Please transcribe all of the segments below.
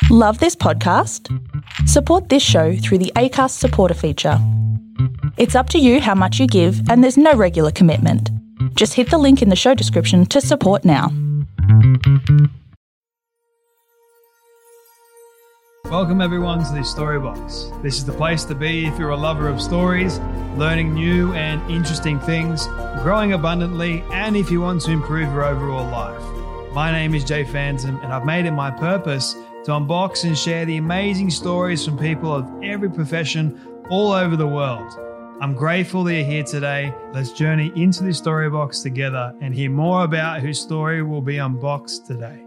Love this podcast? Support this show through the Acast supporter feature. It's up to you how much you give, and there's no regular commitment. Just hit the link in the show description to support now. Welcome everyone to the Storybox. This is the place to be if you're a lover of stories, learning new and interesting things, growing abundantly, and if you want to improve your overall life. My name is Jay Phantom, and I've made it my purpose to unbox and share the amazing stories from people of every profession all over the world. I'm grateful that you're here today. Let's journey into the Storybox together and hear more about whose story will be unboxed today.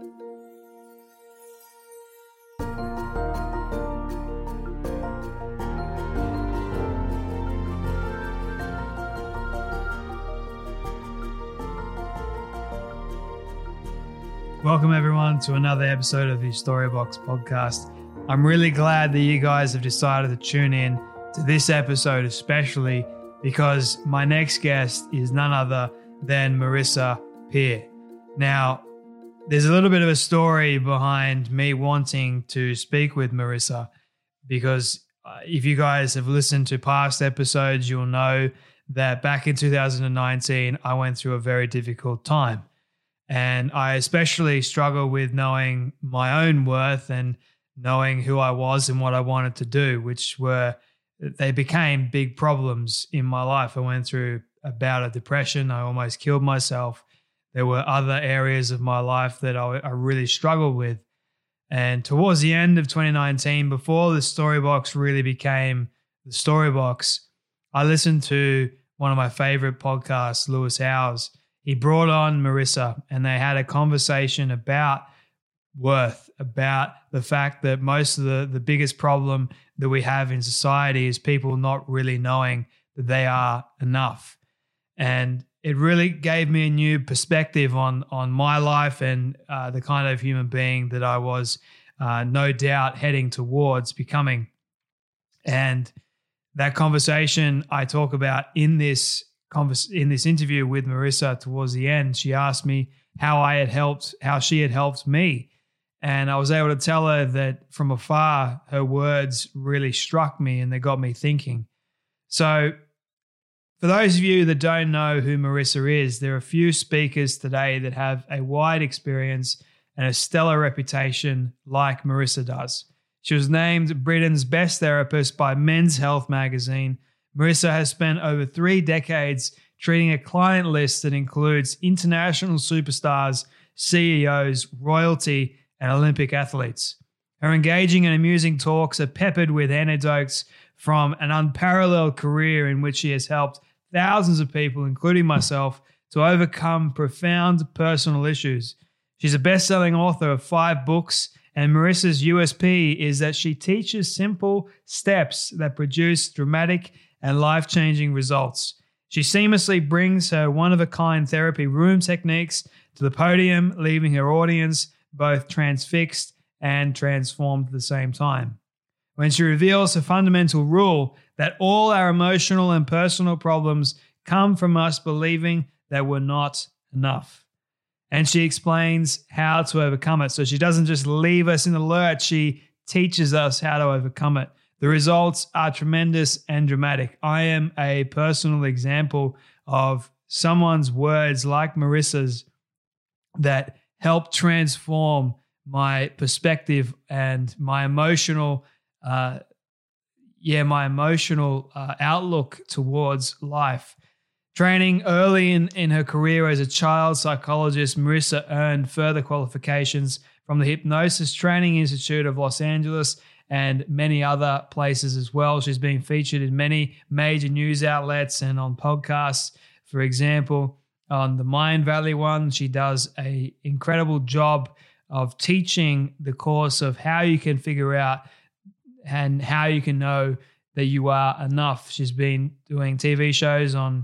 Welcome everyone to another episode of the Storybox podcast. I'm really glad that you guys have decided to tune in to this episode, especially because my next guest is none other than Marissa Peer. Now, there's a little bit of a story behind me wanting to speak with Marissa, because if you guys have listened to past episodes, you'll know that back in 2019, I went through a very difficult time. And I especially struggle with knowing my own worth and knowing who I was and what I wanted to do, they became big problems in my life. I went through a bout of depression. I almost killed myself. There were other areas of my life that I really struggled with. And towards the end of 2019, before the Storybox really became the Storybox, I listened to one of my favorite podcasts, Lewis Howes. He brought on Marissa and they had a conversation about worth, about the fact that most of the biggest problem that we have in society is people not really knowing that they are enough. And it really gave me a new perspective on my life and the kind of human being that I was no doubt heading towards becoming. And that conversation I talk about in this interview with Marissa towards the end. She asked me how she had helped me. And I was able to tell her that from afar, her words really struck me and they got me thinking. So for those of you that don't know who Marissa is, there are a few speakers today that have a wide experience and a stellar reputation like Marissa does. She was named Britain's best therapist by Men's Health magazine. Marissa has spent over 3 decades treating a client list that includes international superstars, CEOs, royalty, and Olympic athletes. Her engaging and amusing talks are peppered with anecdotes from an unparalleled career in which she has helped thousands of people, including myself, to overcome profound personal issues. She's a best-selling author of 5 books, and Marissa's USP is that she teaches simple steps that produce dramatic and life-changing results. She seamlessly brings her one-of-a-kind therapy room techniques to the podium, leaving her audience both transfixed and transformed at the same time. When she reveals a fundamental rule that all our emotional and personal problems come from us believing that we're not enough. And she explains how to overcome it. So she doesn't just leave us in the lurch, she teaches us how to overcome it. The results are tremendous and dramatic. I am a personal example of someone's words like Marissa's that helped transform my perspective and my emotional outlook towards life. Training early in her career as a child psychologist, Marissa earned further qualifications from the Hypnosis Training Institute of Los Angeles and many other places as well. She's been featured in many major news outlets and on podcasts. For example, on the Mind Valley one, she does an incredible job of teaching the course of how you can figure out and how you can know that you are enough. She's been doing TV shows on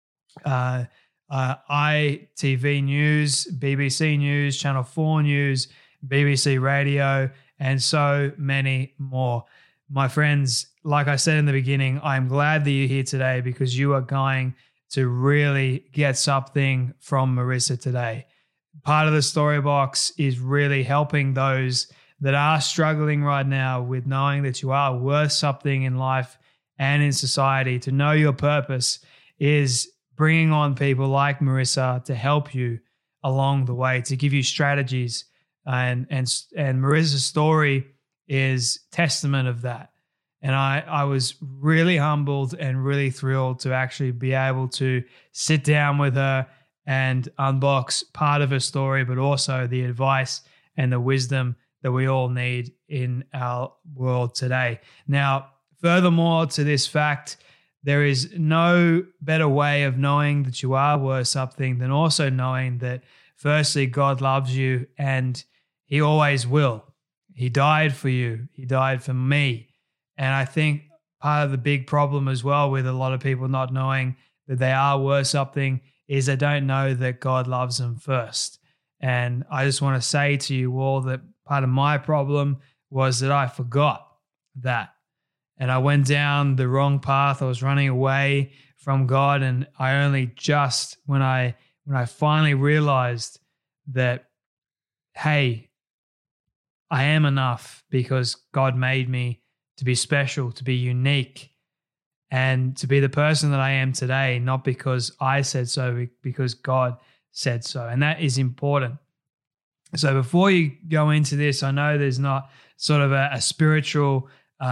ITV News, BBC News, Channel 4 News, BBC Radio, and so many more. My friends, like I said in the beginning, I'm glad that you're here today because you are going to really get something from Marissa today. Part of the Storybox is really helping those that are struggling right now with knowing that you are worth something in life and in society, to know your purpose, is bringing on people like Marissa to help you along the way, to give you strategies. And Marissa's story is testament of that. And I was really humbled and really thrilled to actually be able to sit down with her and unbox part of her story, but also the advice and the wisdom that we all need in our world today. Now, furthermore to this fact, there is no better way of knowing that you are worth something than also knowing that, firstly, God loves you and He always will. He died for you. He died for me. And I think part of the big problem as well with a lot of people not knowing that they are worth something is they don't know that God loves them first. And I just want to say to you all that part of my problem was that I forgot that. And I went down the wrong path. I was running away from God. And I only just, when I finally realized that, hey, I am enough because God made me to be special, to be unique, and to be the person that I am today, not because I said so, because God said so. And that is important. So before you go into this, I know there's not sort of a spiritual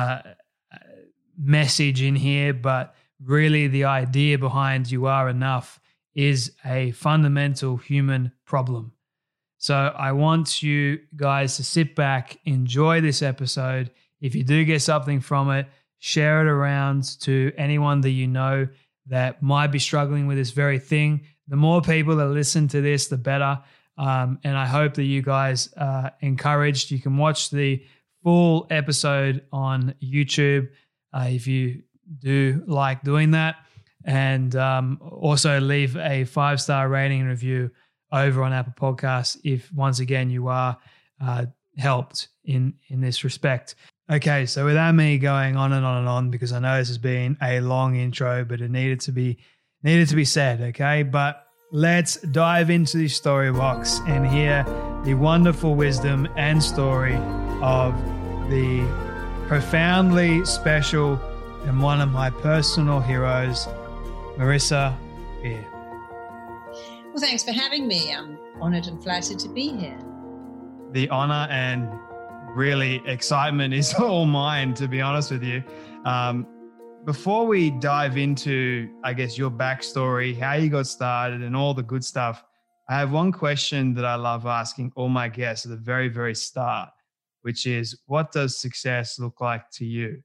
message in here, but really the idea behind you are enough is a fundamental human problem. So I want you guys to sit back, enjoy this episode. If you do get something from it, share it around to anyone that you know that might be struggling with this very thing. The more people that listen to this, the better. And I hope that you guys are encouraged. You can watch the full episode on YouTube if you do like doing that. And also leave a 5-star rating and review over on Apple Podcasts if, once again, you are helped in this respect. Okay, so without me going on and on and on, because I know this has been a long intro, but it needed to be said, okay? But let's dive into the story box and hear the wonderful wisdom and story of the profoundly special and one of my personal heroes, Marissa Peer. Well, thanks for having me. I'm honored and flattered to be here. The honor and really excitement is all mine, to be honest with you. Before we dive into, I guess, your backstory, how you got started and all the good stuff, I have one question that I love asking all my guests at the very, very start, which is, what does success look like to you?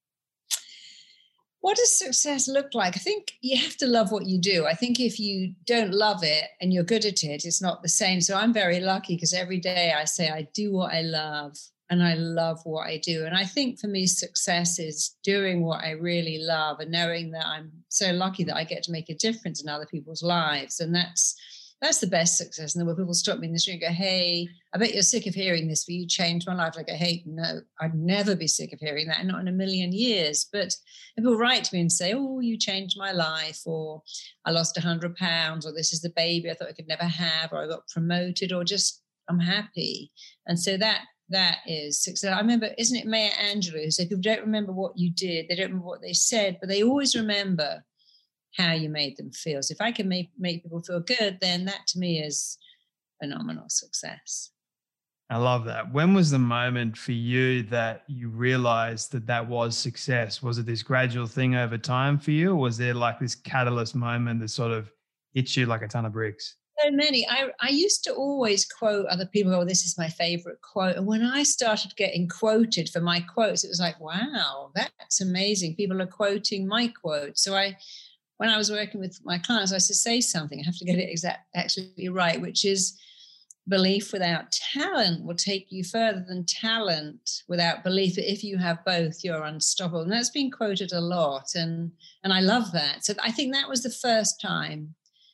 What does success look like? I think you have to love what you do. I think if you don't love it and you're good at it, it's not the same. So I'm very lucky because every day I say I do what I love and I love what I do. And I think for me, success is doing what I really love and knowing that I'm so lucky that I get to make a difference in other people's lives. And that's the best success. And then when people stop me in the street and go, hey, I bet you're sick of hearing this, but you changed my life. I go, hey, no, I'd never be sick of hearing that, not in a million years. But people write to me and say, oh, you changed my life, or I lost 100 pounds, or this is the baby I thought I could never have, or I got promoted, or just I'm happy. And so that is success. I remember, isn't it Maya Angelou who said, people don't remember what you did, they don't remember what they said, but they always remember how you made them feel. So if I can make people feel good, then that to me is phenomenal success. I love that. When was the moment for you that you realized that was success? Was it this gradual thing over time for you, or was there like this catalyst moment that sort of hit you like a ton of bricks? So many. I used to always quote other people, oh, this is my favorite quote. And when I started getting quoted for my quotes, it was like, wow, that's amazing. People are quoting my quotes. So when I was working with my clients, I used to say something, I have to get it actually right, which is belief without talent will take you further than talent without belief. If you have both, you're unstoppable. And that's been quoted a lot. And I love that. So I think that was the first time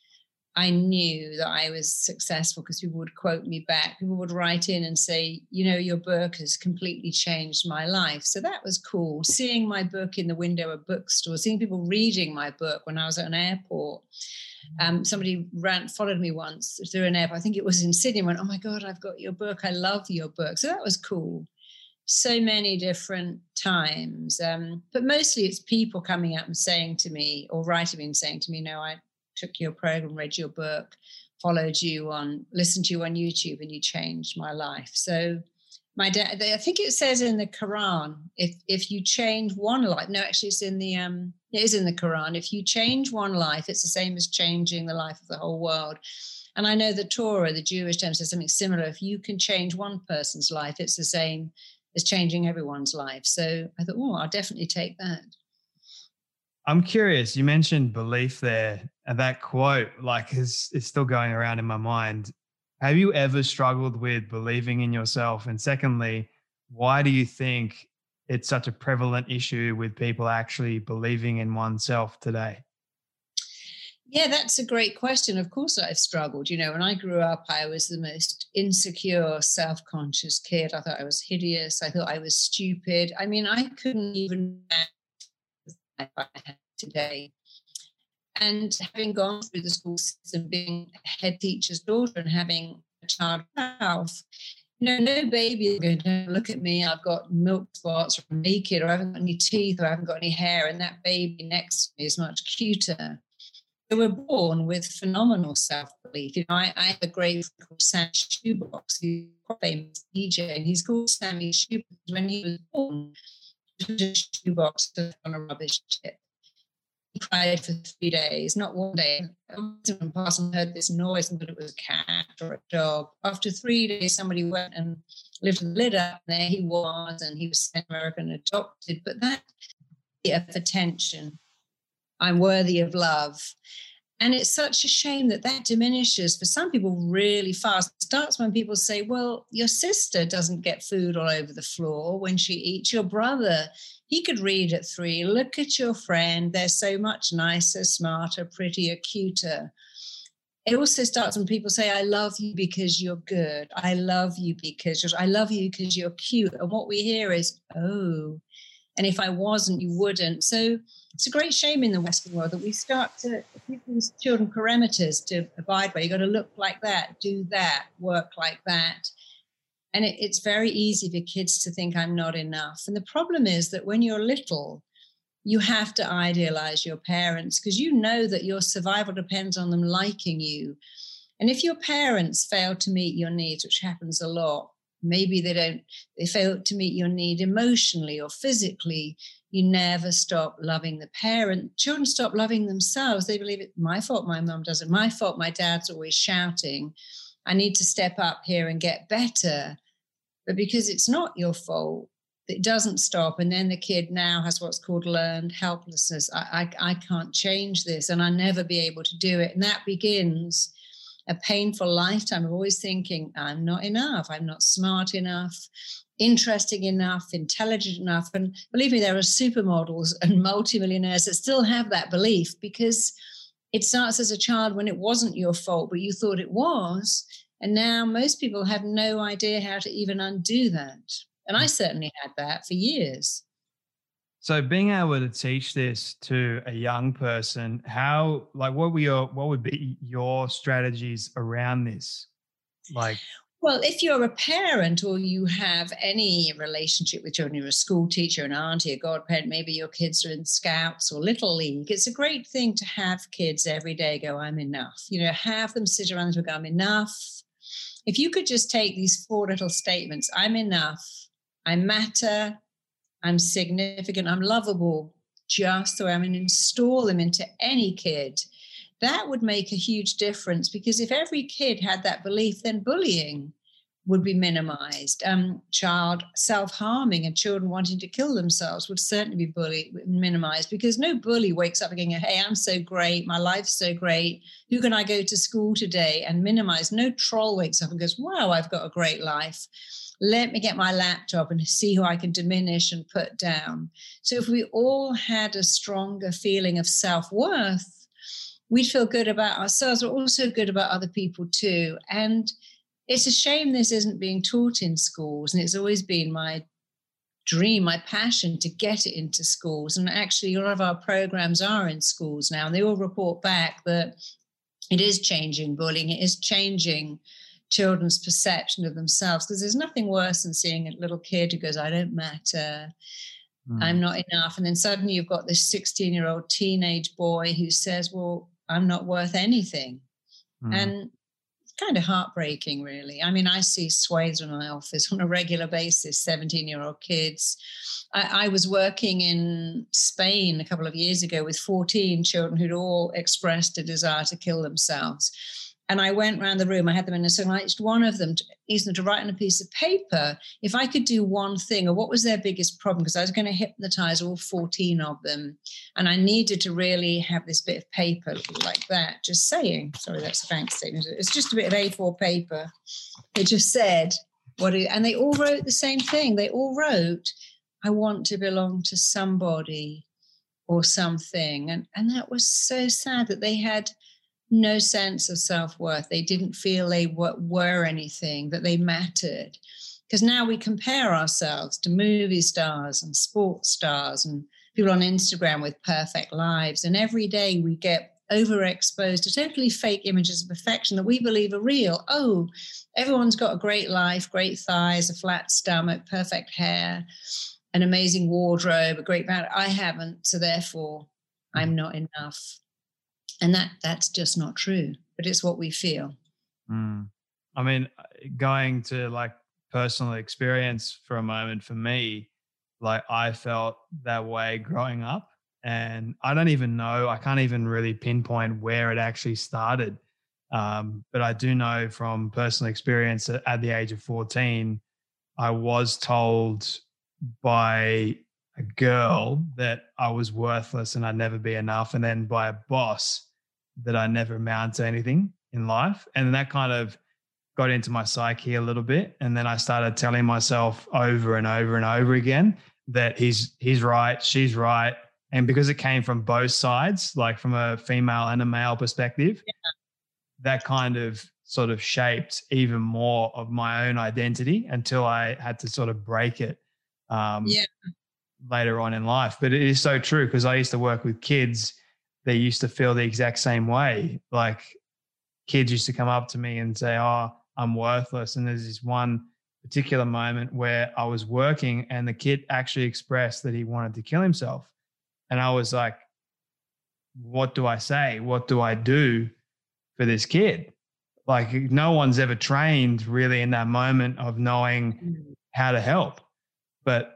I knew that I was successful because people would quote me back. People would write in and say, your book has completely changed my life. So that was cool. Seeing my book in the window of bookstores, seeing people reading my book when I was at an airport. Somebody followed me once through an airport. I think it was in Sydney, and went, "Oh my God, I've got your book. I love your book." So that was cool. So many different times. But mostly it's people coming up and saying to me, or writing me and saying to me, "No, I took your program, read your book, listened to you on YouTube, and you changed my life." So my dad, I think it says in the Quran, if you change one life, no, actually it's in the, it is in the Quran. If you change one life, it's the same as changing the life of the whole world. And I know the Torah, the Jewish term, says something similar. If you can change one person's life, it's the same as changing everyone's life. So I thought, I'll definitely take that. I'm curious, you mentioned belief there, and that quote is still going around in my mind. Have you ever struggled with believing in yourself? And secondly, why do you think it's such a prevalent issue with people actually believing in oneself today? Yeah, that's a great question. Of course I've struggled. When I grew up, I was the most insecure, self-conscious kid. I thought I was hideous. I thought I was stupid. I mean, I couldn't even I have today. And having gone through the school system, being a head teacher's daughter and having a child myself, no baby is going to look at me, I've got milk spots, or I'm naked, or I haven't got any teeth, or I haven't got any hair, and that baby next to me is much cuter. They were born with phenomenal self-belief. I have a great friend called Sammy Shoebox, who's quite famous DJ, and he's called Sammy Shoebox. When he was born, he was a shoebox on a rubbish tip. He cried for 3 days, not one day. I passed and heard this noise and thought it was a cat or a dog. After 3 days, somebody went and lifted the lid up, and there he was, and he was sent American adopted. But that of attention, I'm worthy of love. And it's such a shame that diminishes for some people really fast. It starts when people say, well, your sister doesn't get food all over the floor when she eats. Your brother, he could read at 3. Look at your friend. They're so much nicer, smarter, prettier, cuter. It also starts when people say, I love you because you're good. I love you because you're cute. And what we hear is, oh, and if I wasn't, you wouldn't. So it's a great shame in the Western world that we start to give these children parameters to abide by. You've got to look like that, do that, work like that. And it's very easy for kids to think I'm not enough. And the problem is that when you're little, you have to idealize your parents because you know that your survival depends on them liking you. And if your parents fail to meet your needs, which happens a lot, maybe they fail to meet your need emotionally or physically, you never stop loving the parent. Children stop loving themselves. They believe it's my fault my mum does it. My fault my dad's always shouting. I need to step up here and get better. But because it's not your fault, it doesn't stop. And then the kid now has what's called learned helplessness. I can't change this and I'll never be able to do it. And that begins a painful lifetime of always thinking, I'm not enough, I'm not smart enough, interesting enough, intelligent enough. And believe me, there are supermodels and multimillionaires that still have that belief because it starts as a child when it wasn't your fault, but you thought it was. And now most people have no idea how to even undo that. And I certainly had that for years. So being able to teach this to a young person, what would be your strategies around this? Well, if you're a parent or you have any relationship with children, you're a school teacher, an auntie, a godparent, maybe your kids are in Scouts or Little League, it's a great thing to have kids every day go, I'm enough. Have them sit around and go, I'm enough. If you could just take these 4 little statements, I'm enough, I matter, I'm significant, I'm lovable, just the way I'm going to install them into any kid. That would make a huge difference because if every kid had that belief, then bullying would be minimized. Child self-harming and children wanting to kill themselves would certainly be minimized because no bully wakes up again, hey, I'm so great, my life's so great, who can I go to school today and minimize? No troll wakes up and goes, wow, I've got a great life. Let me get my laptop and see who I can diminish and put down. So if we all had a stronger feeling of self-worth, we'd feel good about ourselves, but also good about other people too. And it's a shame this isn't being taught in schools. And it's always been my dream, my passion to get it into schools. And actually, a lot of our programs are in schools now, and they all report back that it is changing bullying. It is changing children's perception of themselves, because there's nothing worse than seeing a little kid who goes, I don't matter, I'm not enough. And then suddenly you've got this 16-year-old teenage boy who says, well, I'm not worth anything. And it's kind of heartbreaking, really. I mean, I see swathes in my office on a regular basis, 17-year-old kids. I was working in Spain a couple of years ago with 14 children who'd all expressed a desire to kill themselves. And I went around the room, I had them in a circle, and I asked one of them to write on a piece of paper if I could do one thing, or what was their biggest problem, because I was going to hypnotize all 14 of them. And I needed to really have this bit of paper like that, just saying, sorry, that's a bank statement. It's just a bit of A4 paper. It just said, and they all wrote the same thing. They all wrote, I want to belong to somebody or something. And that was so sad, that they had no sense of self-worth. They didn't feel they were anything, that they mattered. Because now we compare ourselves to movie stars and sports stars and people on Instagram with perfect lives. And every day we get overexposed to totally fake images of perfection that we believe are real. Oh, everyone's got a great life, great thighs, a flat stomach, perfect hair, an amazing wardrobe, a great band. I haven't, so therefore I'm not enough. And that's just not true, but it's what we feel. I mean, going to like personal experience for a moment, for me, like I felt that way growing up, and I don't even know, I can't even really pinpoint where it actually started. But I do know from personal experience that at the age of 14, I was told by a girl that I was worthless and I'd never be enough. And then by a boss that I never amount to anything in life. And that kind of got into my psyche a little bit. And then I started telling myself over and over and over again that he's right, she's right. And because it came from both sides, like from a female and a male perspective, that kind of sort of shaped even more of my own identity until I had to sort of break it later on in life. But it is so true, because I used to work with kids. They used to feel the exact same way. Like kids used to come up to me and say, oh, I'm worthless. And there's this one particular moment where I was working and the kid actually expressed that he wanted to kill himself. And I was like, what do I say? What do I do for this kid? Like no one's ever trained really in that moment of knowing how to help. But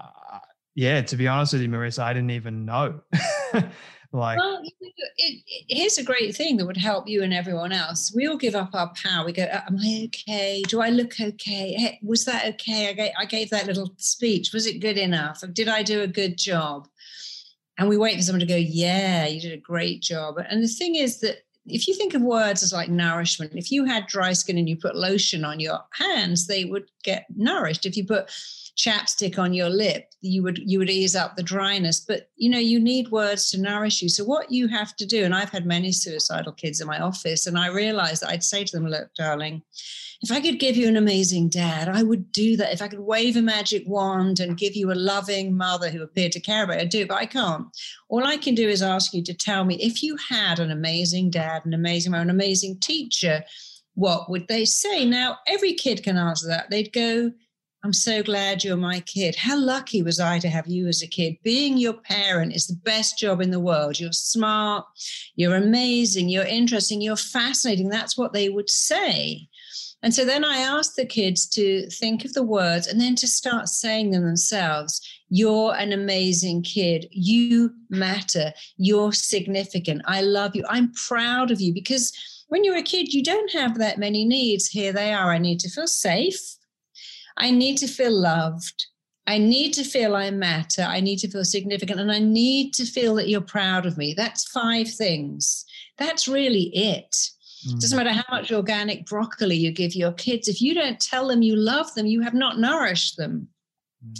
to be honest with you, Marissa, I didn't even know. Well, here's a great thing that would help you and everyone else. We all give up our power. We go, am I okay? Do I look okay? Hey, was that okay? I gave that little speech. Was it good enough? Did I do a good job? And we wait for someone to go, yeah, you did a great job. And the thing is that if you think of words as like nourishment, if you had dry skin and you put lotion on your hands, they would get nourished. If you put chapstick on your lip, you would ease up the dryness. But you need words to nourish you. So what you have to do, and I've had many suicidal kids in my office, and I realized that I'd say to them, look, darling, if I could give you an amazing dad, I would do that. If I could wave a magic wand and give you a loving mother who appeared to care about you, I'd do it, but I can't. All I can do is ask you to tell me, if you had an amazing dad, an amazing mother, an amazing teacher, what would they say? Now, every kid can answer that. They'd go, I'm so glad you're my kid. How lucky was I to have you as a kid? Being your parent is the best job in the world. You're smart, you're amazing, you're interesting, you're fascinating. That's what they would say. And so then I asked the kids to think of the words and then to start saying them themselves. You're an amazing kid. You matter. You're significant. I love you. I'm proud of you. Because when you're a kid, you don't have that many needs. Here they are. I need to feel safe. I need to feel loved. I need to feel I matter. I need to feel significant. And I need to feel that you're proud of me. That's 5 things. That's really it. It doesn't matter how much organic broccoli you give your kids. If you don't tell them you love them, you have not nourished them.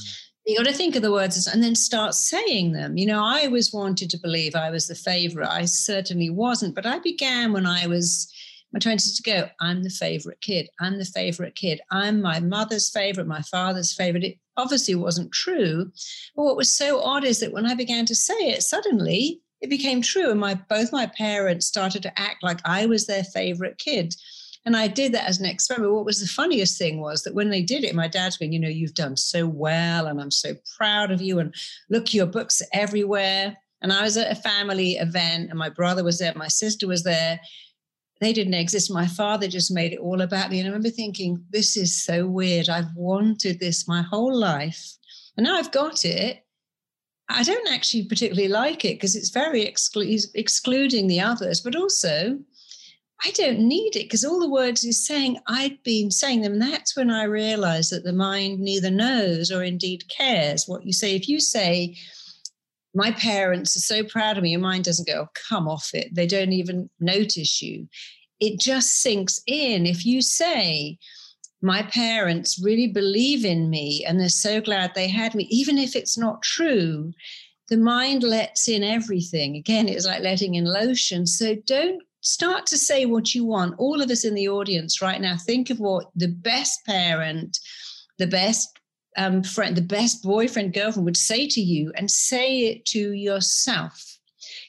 You got to think of the words and then start saying them. I always wanted to believe I was the favorite. I certainly wasn't, but I began when I was my 20s to go. I'm the favorite kid. I'm the favorite kid. I'm my mother's favorite, my father's favorite. It obviously wasn't true. But what was so odd is that when I began to say it, suddenly it became true. And both my parents started to act like I was their favorite kid. And I did that as an experiment. What was the funniest thing was that when they did it, my dad's going, you've done so well and I'm so proud of you. And look, your books are everywhere. And I was at a family event and my brother was there, my sister was there. They didn't exist. My father just made it all about me. And I remember thinking, this is so weird. I've wanted this my whole life. And now I've got it. I don't actually particularly like it because it's very excluding the others, but also I don't need it because all the words he's saying, I'd been saying them. And that's when I realized that the mind neither knows or indeed cares what you say. If you say, my parents are so proud of me, your mind doesn't go, oh, come off it. They don't even notice you. It just sinks in. If you say, my parents really believe in me and they're so glad they had me, even if it's not true, the mind lets in everything. Again, it's like letting in lotion. So don't start to say what you want. All of us in the audience right now, think of what the best parent, the best friend, the best boyfriend, girlfriend would say to you, and say it to yourself.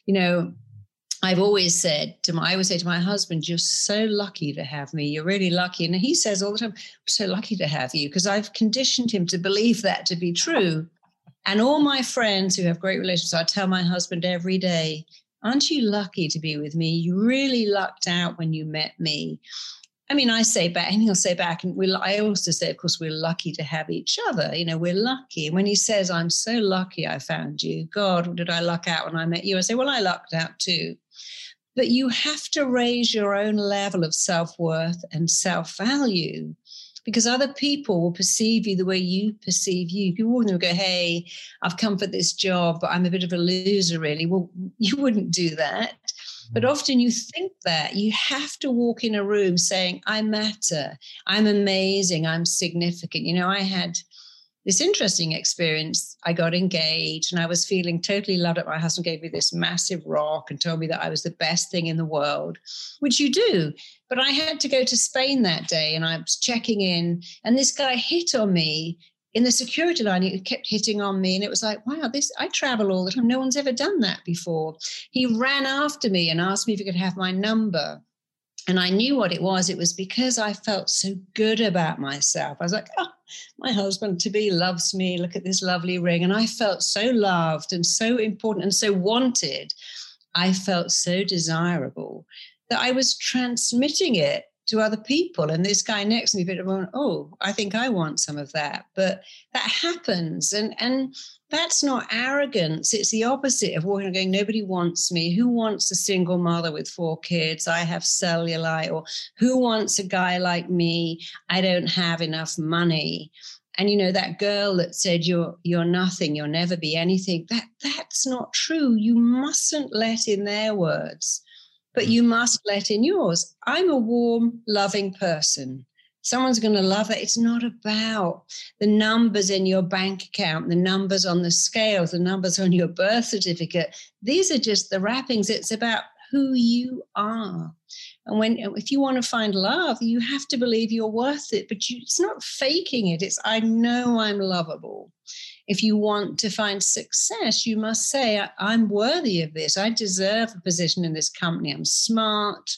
I've always said I always say to my husband, you're so lucky to have me. You're really lucky. And he says all the time, I'm so lucky to have you, because I've conditioned him to believe that to be true. And all my friends who have great relationships, I tell my husband every day, aren't you lucky to be with me? You really lucked out when you met me. I mean, I say back, and he'll say back, and I also say, of course, we're lucky to have each other. We're lucky. And when he says, I'm so lucky I found you, God, did I luck out when I met you? I say, well, I lucked out too. But you have to raise your own level of self-worth and self-value, because other people will perceive you the way you perceive you. People wouldn't go, hey, I've come for this job, but I'm a bit of a loser, really. Well, you wouldn't do that. But often you think that. You have to walk in a room saying, I matter, I'm amazing, I'm significant. I had this interesting experience. I got engaged and I was feeling totally loved up. My husband gave me this massive rock and told me that I was the best thing in the world, which you do. But I had to go to Spain that day and I was checking in, and this guy hit on me in the security line. He kept hitting on me, and it was like, wow, I travel all the time. No one's ever done that before. He ran after me and asked me if he could have my number. And I knew what it was. It was because I felt so good about myself. I was like, oh, my husband-to-be loves me. Look at this lovely ring. And I felt so loved and so important and so wanted. I felt so desirable that I was transmitting it to other people. And this guy next to me, oh, I think I want some of that. But that happens. And that's not arrogance. It's the opposite of walking and going, nobody wants me. Who wants a single mother with 4 kids? I have cellulite. Or who wants a guy like me? I don't have enough money. And, that girl that said, you're nothing, you'll never be anything. That's not true. You mustn't let in their words, but you must let in yours. I'm a warm, loving person. Someone's going to love that. It's not about the numbers in your bank account, the numbers on the scales, the numbers on your birth certificate. These are just the wrappings. It's about who you are. And if you want to find love, you have to believe you're worth it, but it's not faking it. It's, I know I'm lovable. If you want to find success, you must say, I'm worthy of this. I deserve a position in this company. I'm smart.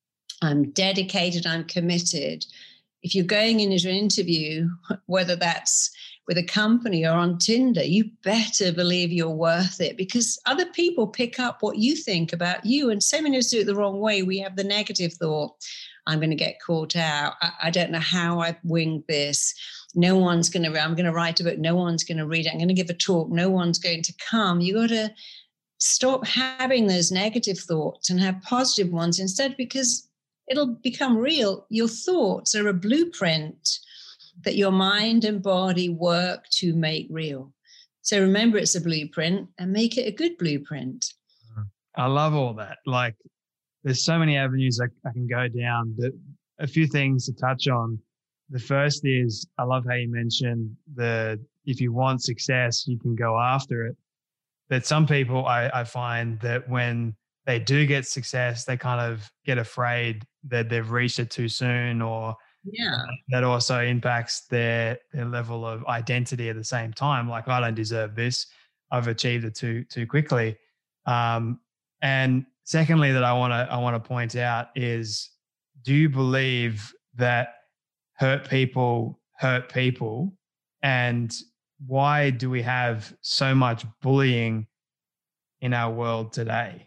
I'm dedicated. I'm committed. If you're going into an interview, whether that's with a company or on Tinder, you better believe you're worth it, because other people pick up what you think about you. And so many of us do it the wrong way. We have the negative thought, I'm going to get caught out. I don't know how I winged this. I'm going to write a book. No one's going to read it. I'm going to give a talk. No one's going to come. You got to stop having those negative thoughts and have positive ones instead, because it'll become real. Your thoughts are a blueprint that your mind and body work to make real. So remember, it's a blueprint, and make it a good blueprint. I love all that. Like, there's so many avenues I can go down, but a few things to touch on. The first is, I love how you mentioned if you want success, you can go after it. But some people, I find that when they do get success, they kind of get afraid that they've reached it too soon, or that also impacts their level of identity at the same time. Like, I don't deserve this. I've achieved it too quickly. And secondly, that I want to point out is, do you believe that hurt people hurt people? And why do we have so much bullying in our world today?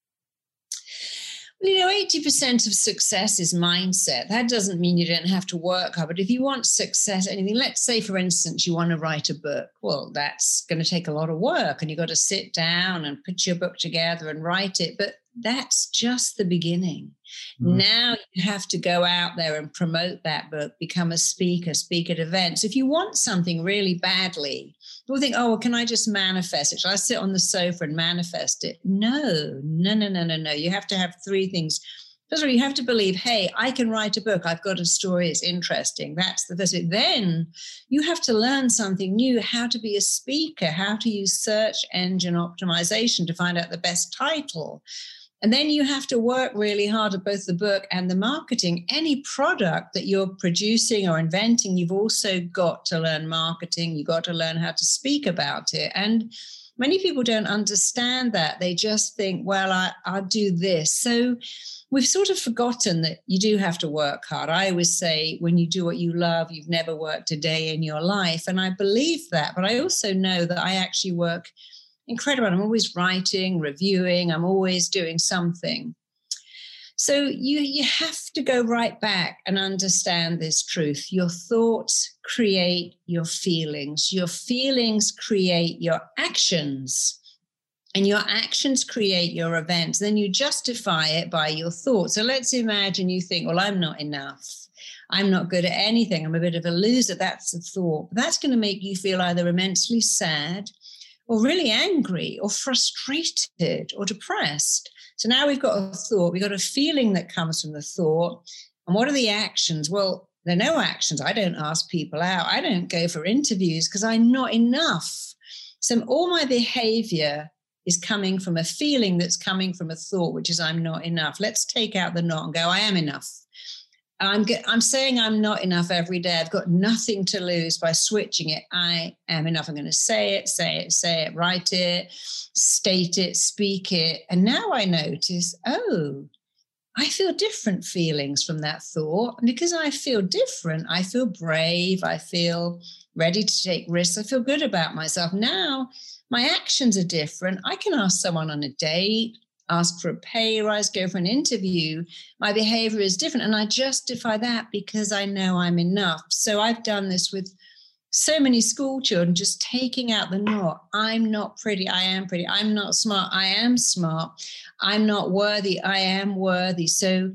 Well, 80% of success is mindset. That doesn't mean you don't have to work hard. But if you want success, anything, let's say, for instance, you want to write a book. Well, that's going to take a lot of work, and you've got to sit down and put your book together and write it. But that's just the beginning. Now you have to go out there and promote that book, become a speaker, speak at events. If you want something really badly, people think, oh, well, can I just manifest it? Shall I sit on the sofa and manifest it? No. You have to have three things. First of all, you have to believe, hey, I can write a book. I've got a story. It's interesting. That's the first bit. Then you have to learn something new, how to be a speaker, how to use search engine optimization to find out the best title. And then you have to work really hard at both the book and the marketing. Any product that you're producing or inventing, you've also got to learn marketing. You've got to learn how to speak about it. And many people don't understand that. They just think, well, I'll do this. So we've sort of forgotten that you do have to work hard. I always say, when you do what you love, you've never worked a day in your life. And I believe that. But I also know that I actually work incredible. I'm always writing, reviewing. I'm always doing something. So you have to go right back and understand this truth. Your thoughts create your feelings. Your feelings create your actions. And your actions create your events. Then you justify it by your thoughts. So let's imagine you think, well, I'm not enough. I'm not good at anything. I'm a bit of a loser. That's a thought. That's going to make you feel either immensely sad, or really angry, or frustrated, or depressed. So now we've got a thought, we've got a feeling that comes from the thought. And what are the actions? Well, there are no actions. I don't ask people out. I don't go for interviews because I'm not enough. So all my behavior is coming from a feeling that's coming from a thought, which is I'm not enough. Let's take out the not and go, I am enough. I'm saying I'm not enough every day. I've got nothing to lose by switching it. I am enough. I'm going to say it, write it, state it, speak it. And now I notice, oh, I feel different feelings from that thought. And because I feel different, I feel brave. I feel ready to take risks. I feel good about myself. Now my actions are different. I can ask someone on a date, ask for a pay rise, go for an interview. My behavior is different. And I justify that because I know I'm enough. So I've done this with so many school children, just taking out the not. I'm not pretty. I am pretty. I'm not smart. I am smart. I'm not worthy. I am worthy. So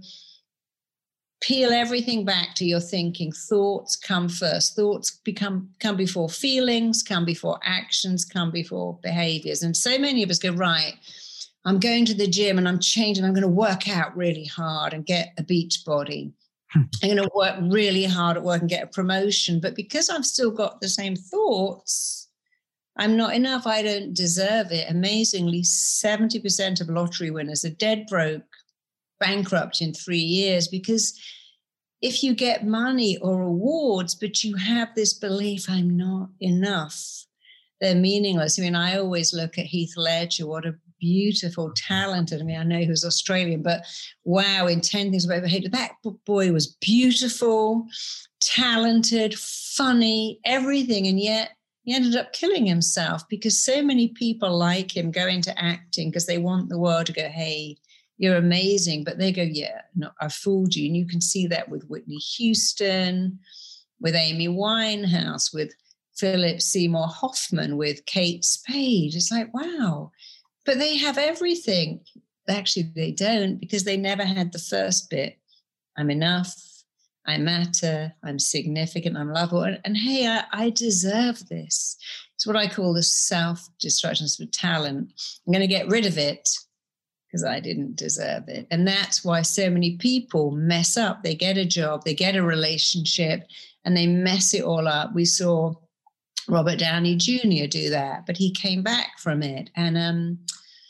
peel everything back to your thinking. Thoughts come first. Thoughts come before feelings, come before actions, come before behaviors. And so many of us go, right, I'm going to the gym and I'm changing. I'm going to work out really hard and get a beach body. I'm going to work really hard at work and get a promotion. But because I've still got the same thoughts, I'm not enough. I don't deserve it. Amazingly, 70% of lottery winners are dead broke, bankrupt in 3 years, because if you get money or awards, but you have this belief, I'm not enough, they're meaningless. I mean, I always look at Heath Ledger, what a beautiful, talented, I mean, I know he was Australian, but wow, in 10 Things About Behavior, that boy was beautiful, talented, funny, everything. And yet he ended up killing himself because so many people like him go into acting because they want the world to go, hey, you're amazing. But they go, yeah, no, I fooled you. And you can see that with Whitney Houston, with Amy Winehouse, with Philip Seymour Hoffman, with Kate Spade. It's like, wow. But they have everything. Actually, they don't, because they never had the first bit. I'm enough. I matter. I'm significant. I'm lovable. And hey, I deserve this. It's what I call the self-destruction of talent. I'm going to get rid of it because I didn't deserve it. And that's why so many people mess up. They get a job, they get a relationship, and they mess it all up. We saw Robert Downey Jr. do that, but he came back from it. And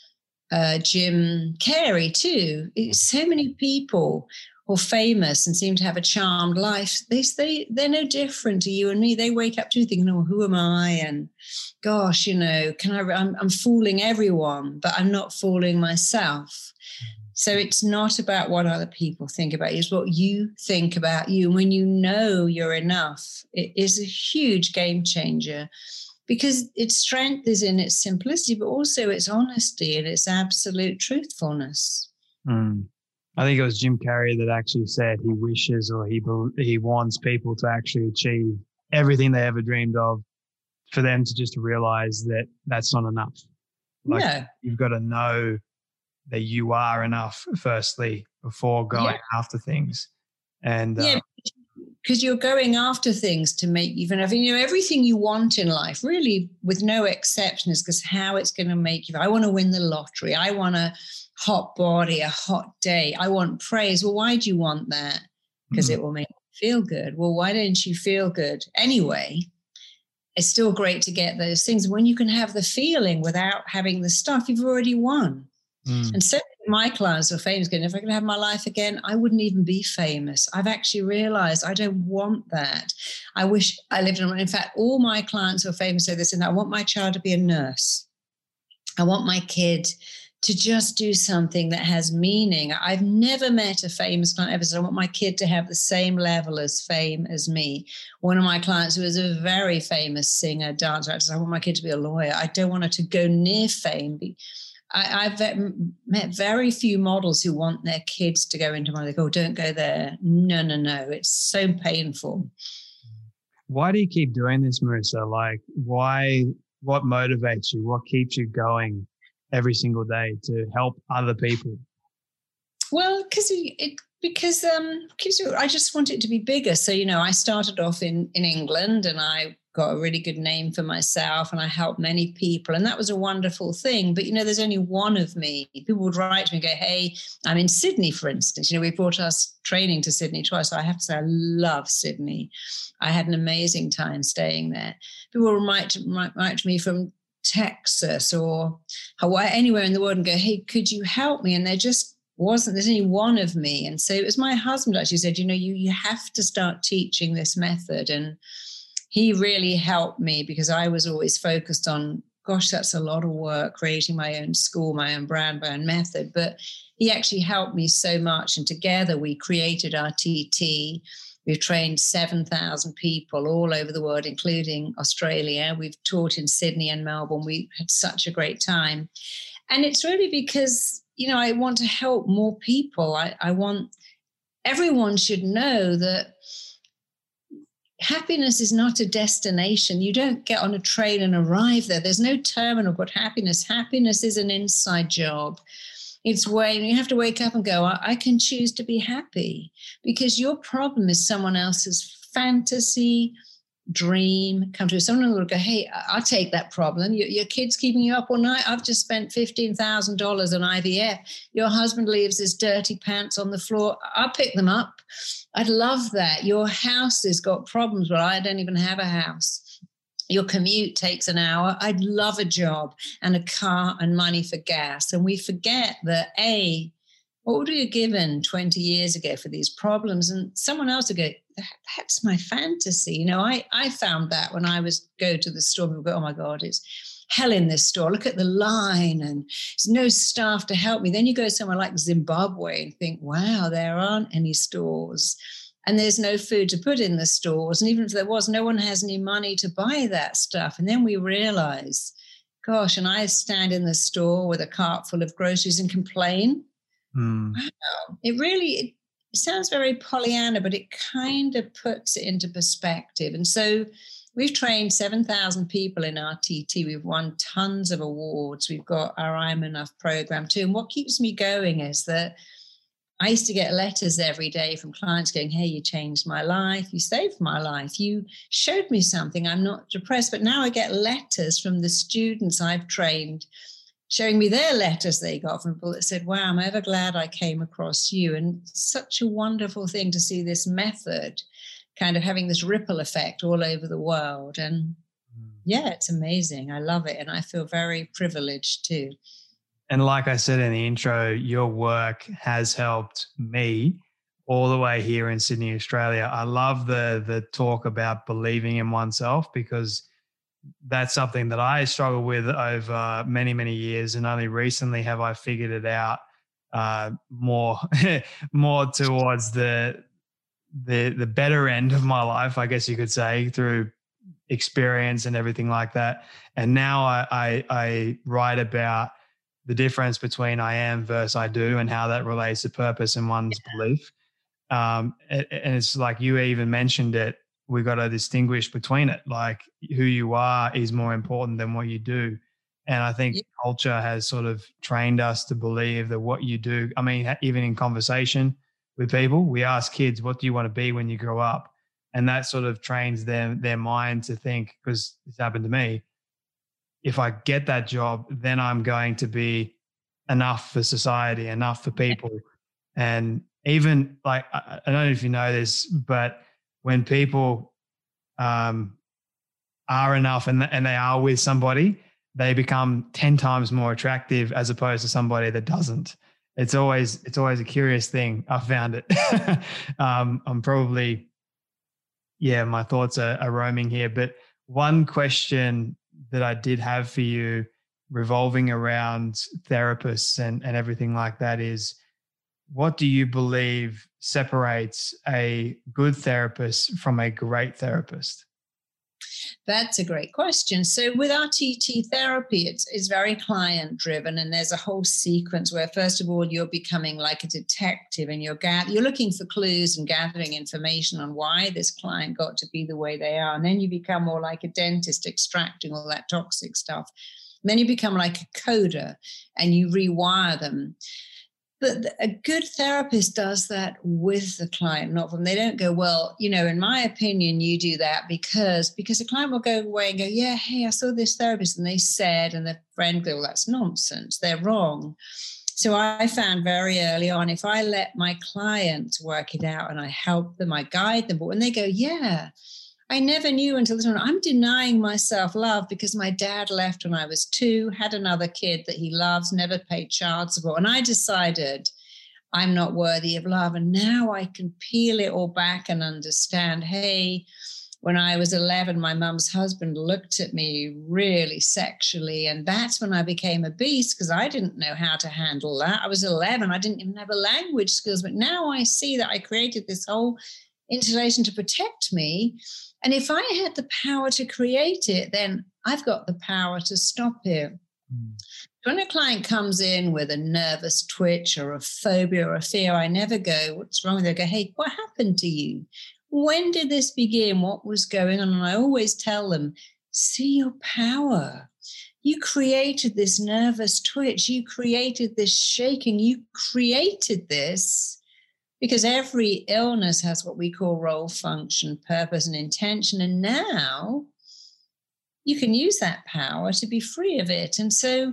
Jim Carrey too. So many people who are famous and seem to have a charmed life. They're no different to you and me. They wake up to thinking, "Oh, who am I?" And gosh, I'm fooling everyone, but I'm not fooling myself. So it's not about what other people think about you, it's what you think about you. And when you know you're enough, it is a huge game changer, because its strength is in its simplicity, but also its honesty and its absolute truthfulness. I think it was Jim Carrey that actually said he wishes, or he wants people to actually achieve everything they ever dreamed of, for them to just realize that that's not enough. You've got to know that you are enough, firstly, before going after things. And because you're going after things to make you even everything you want in life, really, with no exception, is because how it's going to make you. I want to win the lottery. I want a hot body, a hot day. I want praise. Well, why do you want that? Because it will make you feel good. Well, why don't you feel good anyway? It's still great to get those things. When you can have the feeling without having the stuff, you've already won. And so my clients are famous. If I could have my life again, I wouldn't even be famous. I've actually realized I don't want that. I wish I lived in fact, all my clients who are famous say this, and I want my child to be a nurse. I want my kid to just do something that has meaning. I've never met a famous client ever said, I want my kid to have the same level of fame as me. One of my clients who is a very famous singer, dancer, actor, I want my kid to be a lawyer. I don't want her to go near fame. I've met very few models who want their kids to go into money. They go, don't go there. No. It's so painful. Why do you keep doing this, Marissa? What motivates you? What keeps you going every single day to help other people? Well, because I just want it to be bigger. So, I started off in England, and I got a really good name for myself, and I helped many people, and that was a wonderful thing. But there's only one of me. People would write to me and go, "Hey, I'm in Sydney, for instance. We brought us training to Sydney twice. So I have to say I love Sydney. I had an amazing time staying there. People would write to me from Texas or Hawaii, anywhere in the world, and go, "Hey, could you help me?" And there's only one of me. And so it was my husband actually said, you have to start teaching this method. And he really helped me, because I was always focused on, gosh, that's a lot of work, creating my own school, my own brand, my own method. But he actually helped me so much. And together we created our TT. We've trained 7,000 people all over the world, including Australia. We've taught in Sydney and Melbourne. We had such a great time. And it's really because, I want to help more people. I want everyone should know that happiness is not a destination. You don't get on a train and arrive there. There's no terminal called happiness. Happiness is an inside job. It's when you have to wake up and go, I can choose to be happy, because your problem is someone else's fantasy, dream come true. Someone will go, "Hey, I'll take that problem. Your kid's keeping you up all night. I've just spent $15,000 on IVF. Your husband leaves his dirty pants on the floor. I'll pick them up. I'd love that. Your house has got problems, but I don't even have a house. Your commute takes an hour. I'd love a job and a car and money for gas." And we forget that, what would we have given 20 years ago for these problems? And someone else would go, "That's my fantasy." I found that when I go to the store, people go, "Oh my God, it's hell in this store. Look at the line, and there's no staff to help me." Then you go somewhere like Zimbabwe and think, wow, there aren't any stores. And there's no food to put in the stores. And even if there was, no one has any money to buy that stuff. And then we realize, gosh, and I stand in the store with a cart full of groceries and complain. Wow. It sounds very Pollyanna, but it kind of puts it into perspective. And so we've trained 7,000 people in our TT. We've won tons of awards. We've got our I'm Enough program too. And what keeps me going is that I used to get letters every day from clients going, "Hey, you changed my life. You saved my life. You showed me something. I'm not depressed." But now I get letters from the students I've trained showing me their letters they got from people that said, "Wow, I'm ever glad I came across you." And such a wonderful thing to see this method kind of having this ripple effect all over the world. And Yeah, it's amazing. I love it. And I feel very privileged too. And like I said in the intro, your work has helped me all the way here in Sydney, Australia. I love the talk about believing in oneself, because that's something that I struggled with over many, many years. And only recently have I figured it out more, more towards the better end of my life, I guess you could say, through experience and everything like that. And now I write about the difference between I am versus I do, and how that relates to purpose and one's belief. And it's like you even mentioned it, we got to distinguish between it. Like, who you are is more important than what you do. And I think culture has sort of trained us to believe that what you do, I mean, even in conversation with people, we ask kids, what do you want to be when you grow up? And that sort of trains their mind to think, because this happened to me, if I get that job, then I'm going to be enough for society, enough for people. And even like, I don't know if you know this, but when people are enough and they are with somebody, they become 10 times more attractive as opposed to somebody that doesn't. It's always a curious thing. I found it. I'm probably, my thoughts are roaming here. But one question that I did have for you, revolving around therapists and everything like that, is, what do you believe separates a good therapist from a great therapist? That's a great question. So with RTT therapy, it's very client driven, and there's a whole sequence where, first of all, you're becoming like a detective, and you're looking for clues and gathering information on why this client got to be the way they are. And then you become more like a dentist, extracting all that toxic stuff. And then you become like a coder, and you rewire them. But a good therapist does that with the client, not from. They don't go, well, in my opinion, you do that because the client will go away and go, yeah, hey, I saw this therapist and they said, and the friend go, well, that's nonsense. They're wrong. So I found very early on, if I let my clients work it out and I help them, I guide them, but when they go, yeah, I never knew until this one, I'm denying myself love because my dad left when I was 2, had another kid that he loves, never paid child support. And I decided I'm not worthy of love. And now I can peel it all back and understand, hey, when I was 11, my mum's husband looked at me really sexually. And that's when I became a beast, because I didn't know how to handle that. I was 11. I didn't even have a language skills. But now I see that I created this whole installation to protect me. And if I had the power to create it, then I've got the power to stop it. When a client comes in with a nervous twitch or a phobia or a fear, I never go, what's wrong with you? I go, hey, what happened to you? When did this begin? What was going on? And I always tell them, see your power. You created this nervous twitch. You created this shaking. You created this. Because every illness has what we call role, function, purpose, and intention. And now you can use that power to be free of it. And so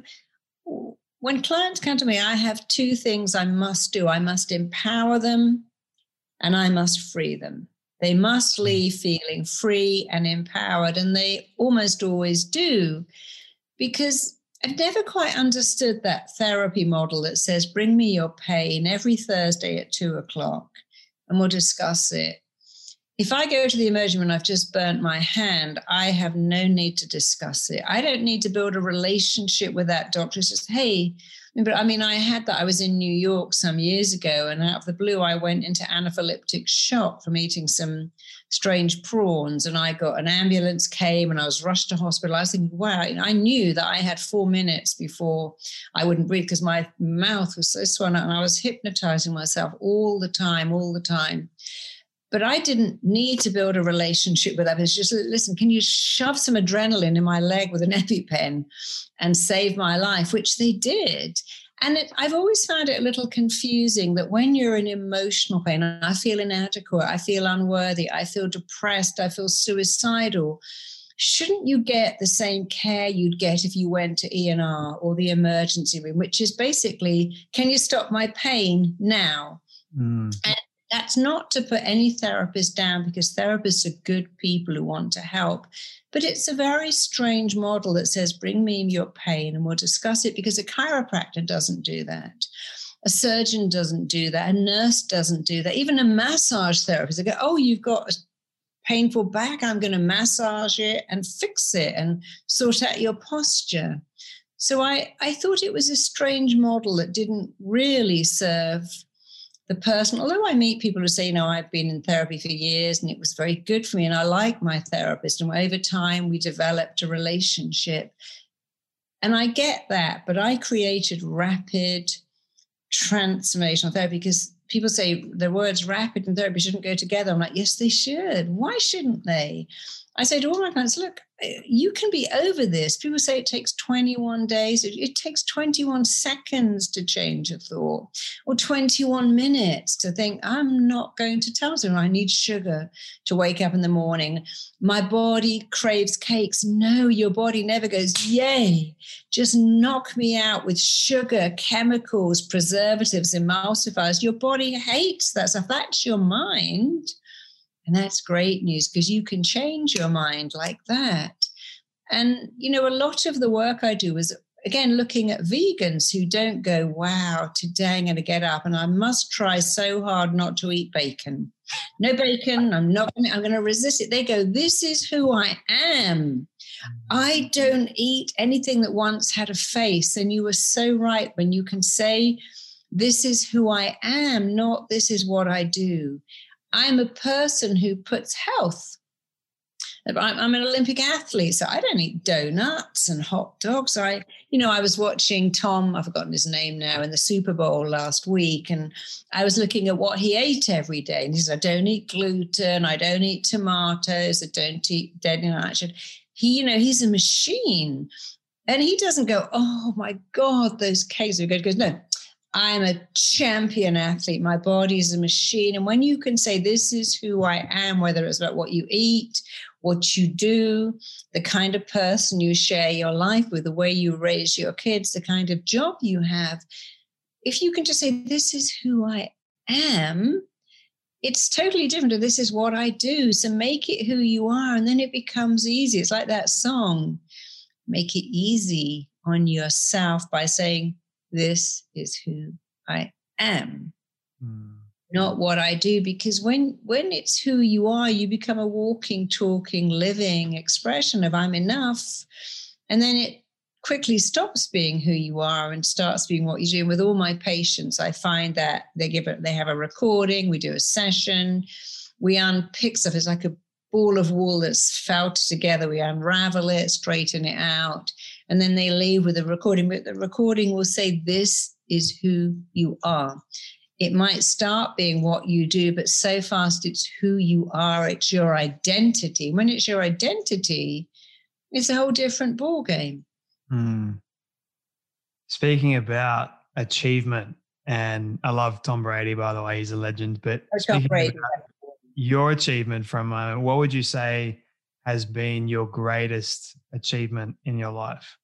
when clients come to me, I have 2 things I must do. I must empower them and I must free them. They must leave feeling free and empowered. And they almost always do, because I've never quite understood that therapy model that says, bring me your pain every Thursday at 2:00 and we'll discuss it. If I go to the emergency room and I've just burnt my hand, I have no need to discuss it. I don't need to build a relationship with that doctor. It's just, hey, but I mean, I had that. I was in New York some years ago, and out of the blue, I went into anaphylactic shock from eating some strange prawns, and I got an ambulance came and I was rushed to hospital. I was thinking, wow, I knew that I had 4 minutes before I wouldn't breathe because my mouth was so swollen, and I was hypnotizing myself all the time. But I didn't need to build a relationship with that. It's just, listen, can you shove some adrenaline in my leg with an EpiPen and save my life, which they did. And I've always found it a little confusing that when you're in emotional pain, I feel inadequate, I feel unworthy, I feel depressed, I feel suicidal. Shouldn't you get the same care you'd get if you went to E&R or the emergency room, which is basically, can you stop my pain now? And That's not to put any therapist down, because therapists are good people who want to help. But it's a very strange model that says, bring me your pain and we'll discuss it, because a chiropractor doesn't do that. A surgeon doesn't do that. A nurse doesn't do that. Even a massage therapist, they go, oh, you've got a painful back. I'm going to massage it and fix it and sort out your posture. So I thought it was a strange model that didn't really serve the person. Although I meet people who say, I've been in therapy for years and it was very good for me and I like my therapist, and over time we developed a relationship. And I get that, but I created rapid transformational therapy, because people say the words rapid and therapy shouldn't go together. I'm like, yes, they should. Why shouldn't they? I say to all my clients, look, you can be over this. People say it takes 21 days. It takes 21 seconds to change a thought, or 21 minutes to think, I'm not going to tell someone I need sugar to wake up in the morning. My body craves cakes. No, your body never goes, yay, just knock me out with sugar, chemicals, preservatives, emulsifiers. Your body hates that stuff. That's your mind. And that's great news, because you can change your mind like that. And, a lot of the work I do is, again, looking at vegans who don't go, wow, today I'm going to get up and I must try so hard not to eat bacon. No bacon, I'm going to resist it. They go, this is who I am. I don't eat anything that once had a face. And you were so right when you can say, this is who I am, not this is what I do. I'm a person who puts health. I'm an Olympic athlete, so I don't eat donuts and hot dogs. I was watching Tom, I've forgotten his name now, in the Super Bowl last week, and I was looking at what he ate every day. And he said, I don't eat gluten, I don't eat tomatoes, I don't eat dairy. He's a machine. And he doesn't go, oh my God, those cakes are good. He goes, no, I'm a champion athlete. My body is a machine. And when you can say, this is who I am, whether it's about what you eat, what you do, the kind of person you share your life with, the way you raise your kids, the kind of job you have, if you can just say, this is who I am, it's totally different to this is what I do. So make it who you are, and then it becomes easy. It's like that song, make it easy on yourself by saying, this is who I am, not what I do. Because when it's who you are, you become a walking, talking, living expression of I'm enough. And then it quickly stops being who you are and starts being what you do. And with all my patients, I find that they have a recording, we do a session, we unpick stuff. It's like a ball of wool that's felted together. We unravel it, straighten it out, and then they leave with a recording. But the recording will say, this is who you are. It might start being what you do, but so fast it's who you are. It's your identity. When it's your identity, it's a whole different ball game. Speaking about achievement, and I love Tom Brady, by the way, he's a legend. But Tom Brady. Your achievement from what would you say has been your greatest achievement in your life?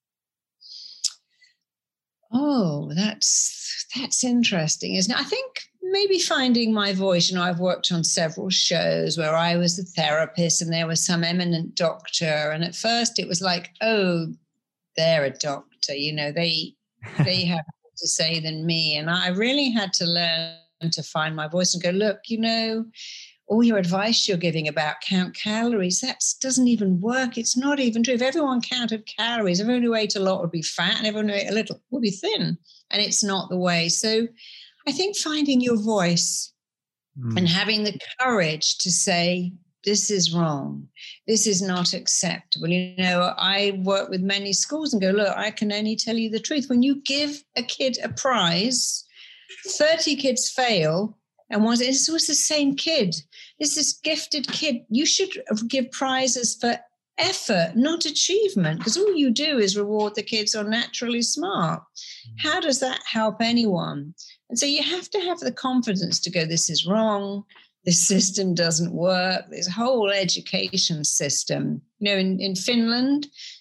Oh, that's interesting, isn't it? I think maybe finding my voice. I've worked on several shows where I was the therapist and there was some eminent doctor. And at first it was like, oh, they're a doctor, they have more to say than me. And I really had to learn to find my voice and go, look, all your advice you're giving about count calories, that doesn't even work. It's not even true. If everyone counted calories, everyone who ate a lot would be fat and everyone who ate a little would be thin. And it's not the way. So I think finding your voice and having the courage to say, this is wrong. This is not acceptable. I work with many schools and go, look, I can only tell you the truth. When you give a kid a prize, 30 kids fail, and it was the same kid. It's this gifted kid. You should give prizes for effort, not achievement, because all you do is reward the kids who are naturally smart. How does that help anyone? And so you have to have the confidence to go, this is wrong. This system doesn't work. This whole education system. In Finland,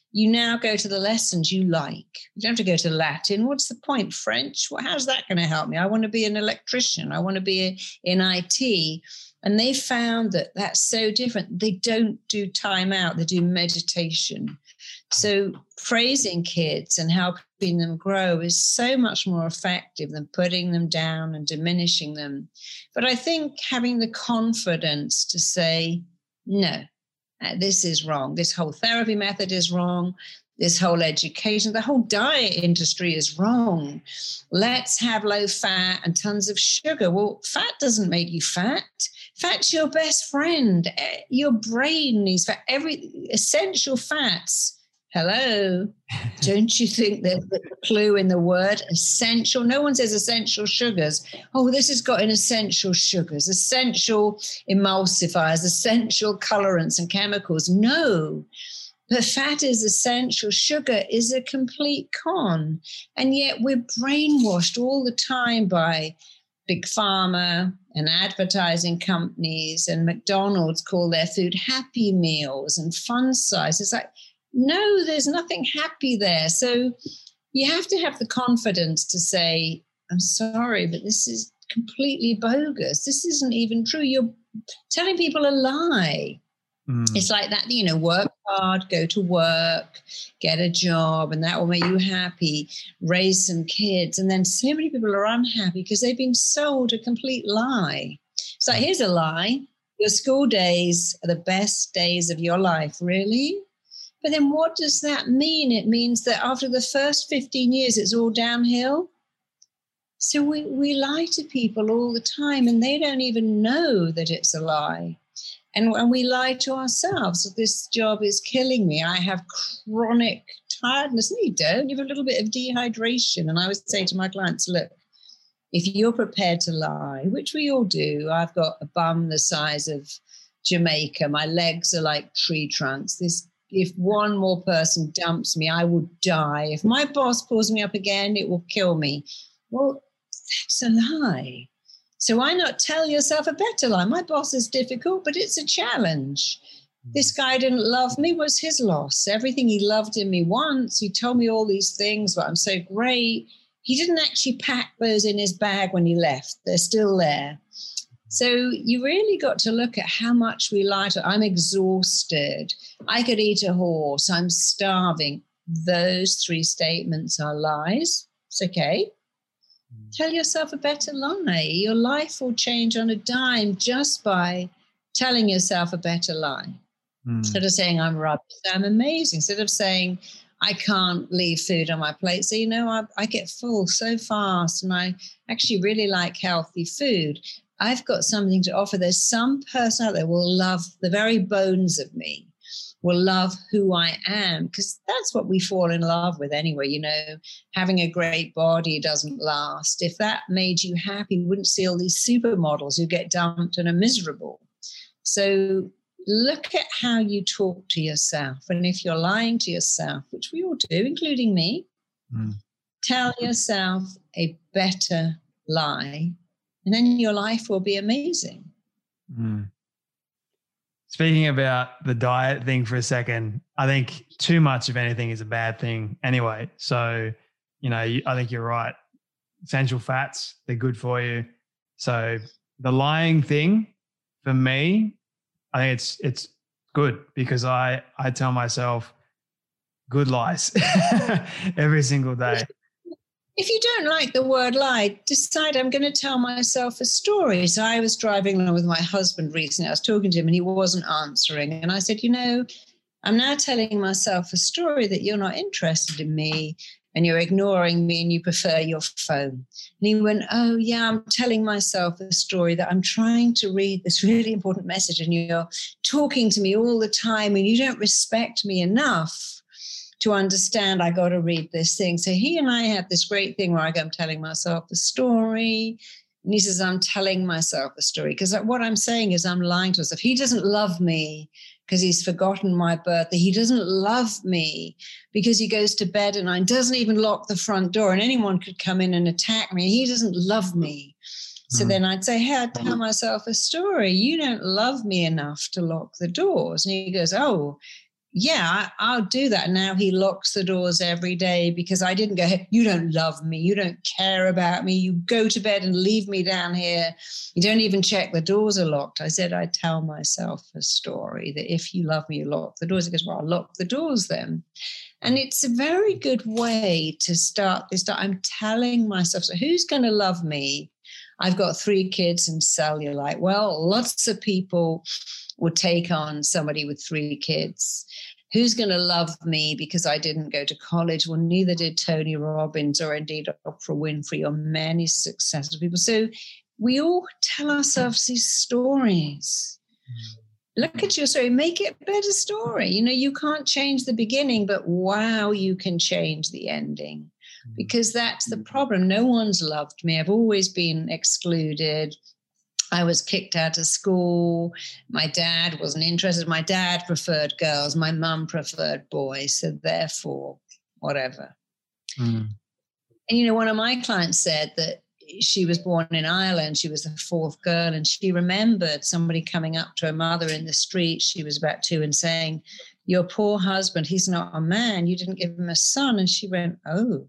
You now go to the lessons you like. You don't have to go to Latin. What's the point? French? Well, how's that going to help me? I want to be an electrician. I want to be in IT. And they found that that's so different. They don't do time out. They do meditation. So praising kids and helping them grow is so much more effective than putting them down and diminishing them. But I think having the confidence to say, no, this is wrong. This whole therapy method is wrong. This whole education, the whole diet industry is wrong. Let's have low fat and tons of sugar. Well, fat doesn't make you fat. Fat's your best friend. Your brain needs fat. Every essential fats. Hello. Don't you think there's a clue in the word essential? No one says essential sugars. Oh, this has got an essential sugars, essential emulsifiers, essential colorants and chemicals. No. But fat is essential. Sugar is a complete con. And yet we're brainwashed all the time by big pharma and advertising companies, and McDonald's call their food Happy Meals and fun size. It's like, no, there's nothing happy there. So you have to have the confidence to say, I'm sorry, but this is completely bogus. This isn't even true. You're telling people a lie. It's like that, work hard, go to work, get a job, and that will make you happy, raise some kids. And then so many people are unhappy because they've been sold a complete lie. It's like, here's a lie. Your school days are the best days of your life. Really? But then what does that mean? It means that after the first 15 years, it's all downhill. So we lie to people all the time, and they don't even know that it's a lie. And we lie to ourselves. This job is killing me. I have chronic tiredness. No, you don't. You have a little bit of dehydration. And I would say to my clients, look, if you're prepared to lie, which we all do, I've got a bum the size of Jamaica. My legs are like tree trunks. If one more person dumps me, I will die. If my boss pulls me up again, it will kill me. Well, that's a lie. So why not tell yourself a better lie? My boss is difficult, but it's a challenge. This guy didn't love me, was his loss. Everything he loved in me once, he told me all these things, but I'm so great. He didn't actually pack those in his bag when he left. They're still there. So you really got to look at how much we lie to. I'm exhausted. I could eat a horse. I'm starving. Those 3 statements are lies. It's okay. Tell yourself a better lie. Your life will change on a dime just by telling yourself a better lie. Instead of saying I'm rubbish, I'm amazing. Instead of saying I can't leave food on my plate. So, I get full so fast, and I actually really like healthy food. I've got something to offer. There's some person out there will love the very bones of me, will love who I am, because that's what we fall in love with anyway. Having a great body doesn't last. If that made you happy, you wouldn't see all these supermodels who get dumped and are miserable. So look at how you talk to yourself. And if you're lying to yourself, which we all do, including me, tell yourself a better lie, and then your life will be amazing. Speaking about the diet thing for a second, I think too much of anything is a bad thing anyway. So, I think you're right. Essential fats, they're good for you. So the lying thing for me, I think it's good, because I tell myself good lies every single day. If you don't like the word lie, decide I'm going to tell myself a story. So I was driving along with my husband recently. I was talking to him and he wasn't answering. And I said, I'm now telling myself a story that you're not interested in me and you're ignoring me and you prefer your phone. And he went, oh, yeah, I'm telling myself a story that I'm trying to read this really important message and you're talking to me all the time and you don't respect me enough to understand I got to read this thing. So he and I had this great thing where I'm telling myself a story. And he says, I'm telling myself a story. Because what I'm saying is I'm lying to myself. He doesn't love me because he's forgotten my birthday. He doesn't love me because he goes to bed at night and doesn't even lock the front door. And anyone could come in and attack me. He doesn't love me. So then I'd say, hey, I'd tell myself a story. You don't love me enough to lock the doors. And he goes, oh, yeah, I'll do that. Now he locks the doors every day because I didn't go, hey, you don't love me. You don't care about me. You go to bed and leave me down here. You don't even check the doors are locked. I said, I tell myself a story that if you love me, you lock the doors. He goes, well, I'll lock the doors then. And it's a very good way to start this. I'm telling myself, so who's going to love me? I've got 3 kids and cellulite. Well, lots of people would take on somebody with 3 kids. Who's going to love me because I didn't go to college? Well, neither did Tony Robbins or indeed Oprah Winfrey or many successful people. So we all tell ourselves these stories. Look at your story, make it a better story. You know, you can't change the beginning, but wow, you can change the ending. Because that's the problem. No one's loved me. I've always been excluded. I was kicked out of school. My dad wasn't interested. My dad preferred girls. My mum preferred boys. So therefore, whatever. And, you know, one of my clients said that she was born in Ireland. She was the 4th girl. And she remembered somebody coming up to her mother in the street. She was about 2 and saying, your poor husband, he's not a man. You didn't give him a son. And she went, oh,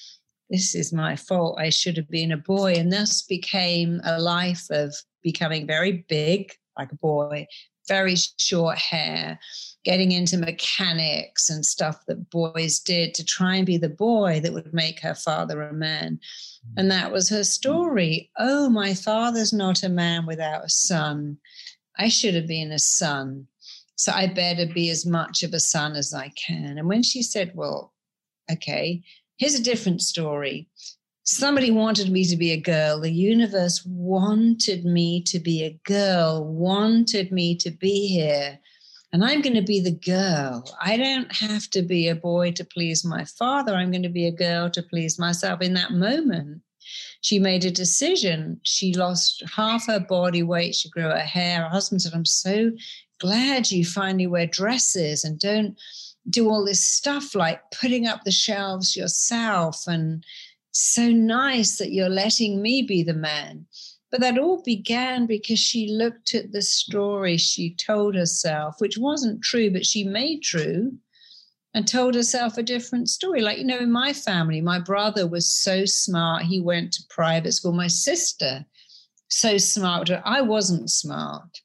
this is my fault. I should have been a boy. And thus became a life of becoming very big, like a boy, very short hair, getting into mechanics and stuff that boys did to try and be the boy that would make her father a man. And that was her story. Oh, my father's not a man without a son. I should have been a son. So I better be as much of a son as I can. And when she said, well, okay, here's a different story. Somebody wanted me to be a girl. The universe wanted me to be a girl, wanted me to be here. And I'm going to be the girl. I don't have to be a boy to please my father. I'm going to be a girl to please myself. In that moment, she made a decision. She lost half her body weight. She grew her hair. Her husband said, I'm so glad you finally wear dresses and don't do all this stuff like putting up the shelves yourself, and so nice that you're letting me be the man. But that all began because she looked at the story she told herself, which wasn't true, but she made true, and told herself a different story. Like, you know, in my family, my brother was so smart. He went to private school. My sister, so smart. I wasn't smart.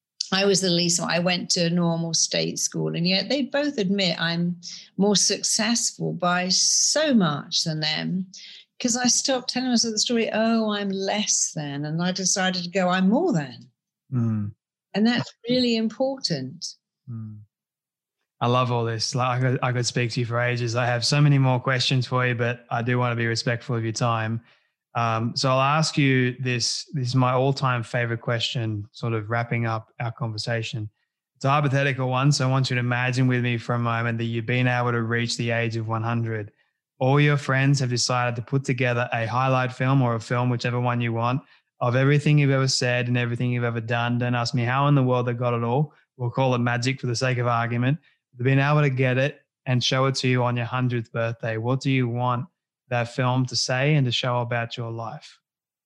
I was the least. I went to a normal state school, and yet they both admit I'm more successful by so much than them, because I stopped telling myself the story, oh, I'm less than, and I decided to go, I'm more than. And that's really important. I love all this. Like, I could speak to you for ages. I have so many more questions for you, but I do want to be respectful of your time. So I'll ask you this. This is my all-time favorite question, sort of wrapping up our conversation. It's a hypothetical one, so I want you to imagine with me for a moment that you've been able to reach the age of 100. All your friends have decided to put together a highlight film or a film, whichever one you want, of everything you've ever said and everything you've ever done. Don't ask me how in the world they got it all. We'll call it magic for the sake of argument. They've been able to get it and show it to you on your 100th birthday. What do you want that film to say and to show about your life?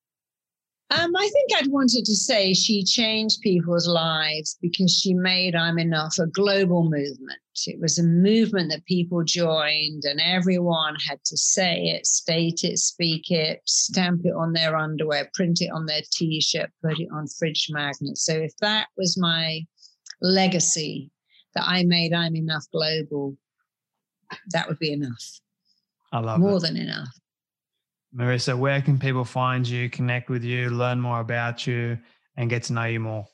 I think I'd wanted to say she changed people's lives because she made I'm Enough a global movement. It was a movement that people joined, and everyone had to say it, state it, speak it, stamp it on their underwear, print it on their T-shirt, put it on fridge magnets. So if that was my legacy, that I made I'm Enough global, that would be enough. I love more it. than enough. Marissa, where can people find you, connect with you, learn more about you, and get to know you more?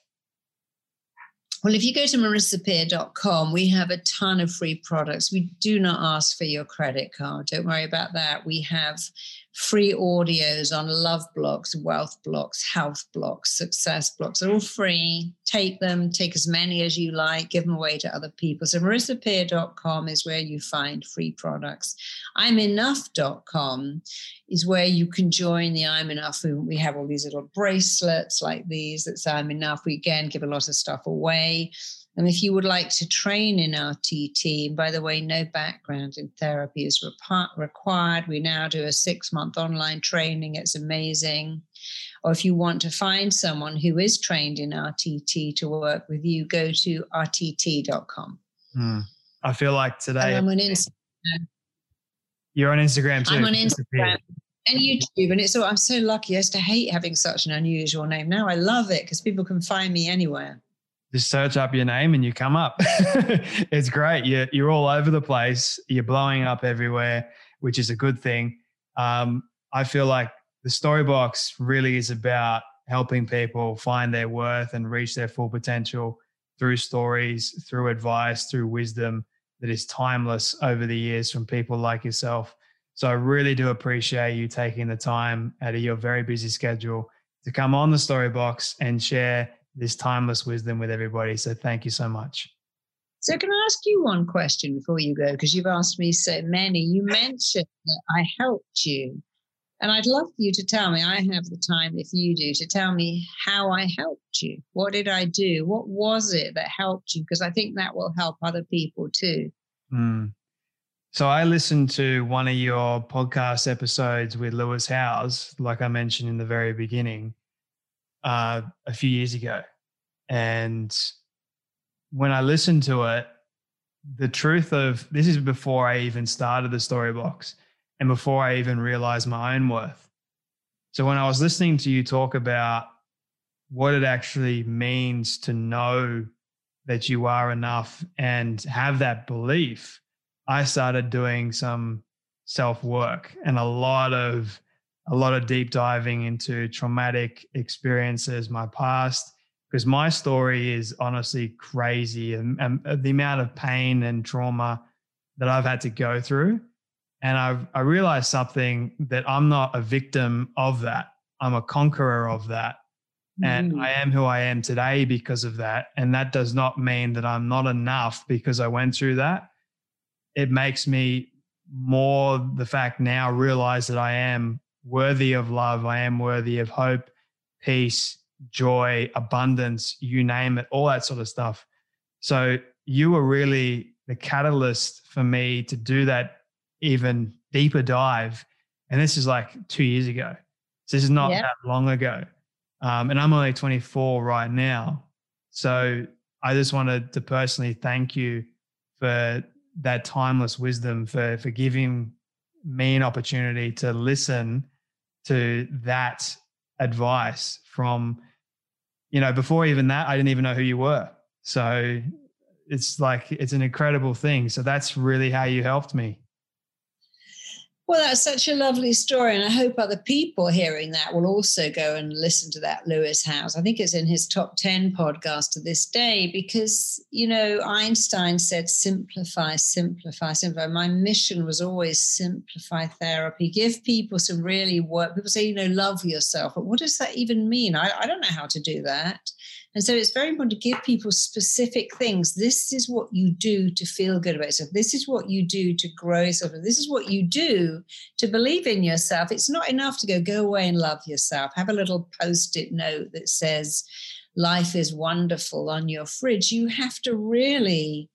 Well, if you go to marissapeer.com, we have a ton of free products. We do not ask for your credit card. Don't worry about that. We have free audios on love blocks, wealth blocks, health blocks, success blocks. They're all free. Take them, take as many as you like, give them away to other people. So marissapeer.com is where you find free products. I'mEnough.com is where you can join the I'm Enough movement. We have all these little bracelets like these that's I'm Enough. We again give a lot of stuff away. And if you would like to train in our TT, and by the way, no background in therapy is required. We now do a 6-month online training. It's amazing. Or if you want to find someone who is trained in RTT to work with you, go to rtt.com. I feel like today. And I'm on Instagram. You're on Instagram too. I'm on Instagram and YouTube. And I'm so lucky. I used to hate having such an unusual name. Now I love it because people can find me anywhere. Just search up your name and you come up. It's great. You're all over the place. You're blowing up everywhere, which is a good thing. I feel like the Storybox really is about helping people find their worth and reach their full potential through stories, through advice, through wisdom that is timeless over the years from people like yourself. So I really do appreciate you taking the time out of your very busy schedule to come on the Storybox and share this timeless wisdom with everybody. So thank you so much. So can I ask you one question before you go? Because you've asked me so many. You mentioned that I helped you. And I'd love for you to tell me, I have the time if you do, to tell me how I helped you. What did I do? What was it that helped you? Because I think that will help other people too. So I listened to one of your podcast episodes with Lewis Howes, like I mentioned in the very beginning, a few years ago. And when I listened to it, the truth of this is before I even started the Storybox and before I even realized my own worth. So when I was listening to you talk about what it actually means to know that you are enough and have that belief, I started doing some self-work and a lot of deep diving into traumatic experiences, my past, because my story is honestly crazy and the amount of pain and trauma that I've had to go through. And I realized something, that I'm not a victim of that. I'm a conqueror of that. And I am who I am today because of that. And that does not mean that I'm not enough because I went through that. It makes me more the fact now realize that I am worthy of love. I am worthy of hope, peace, joy, abundance, you name it, all that sort of stuff. So you were really the catalyst for me to do that even deeper dive. And this is like 2 years ago. So this is not that long ago. And I'm only 24 right now. So I just wanted to personally thank you for that timeless wisdom, for giving me an opportunity to listen to that advice from, before even that, I didn't even know who you were. So it's an incredible thing. So that's really how you helped me. Well, that's such a lovely story. And I hope other people hearing that will also go and listen to that Lewis Howes. I think it's in his top 10 podcast to this day because, Einstein said, simplify, simplify, simplify. My mission was always simplify therapy, give people some really work. People say, love yourself. But what does that even mean? I don't know how to do that. And so it's very important to give people specific things. This is what you do to feel good about yourself. This is what you do to grow yourself. This is what you do to believe in yourself. It's not enough to go away and love yourself. Have a little Post-it note that says, life is wonderful on your fridge. You have to really